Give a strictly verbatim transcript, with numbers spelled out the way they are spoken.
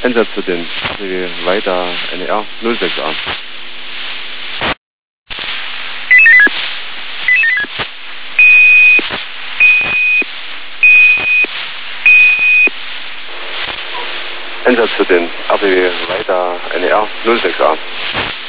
Einsatz für den A P W weiter N R null sechs A. Einsatz für den A P W weiter N R null sechs A.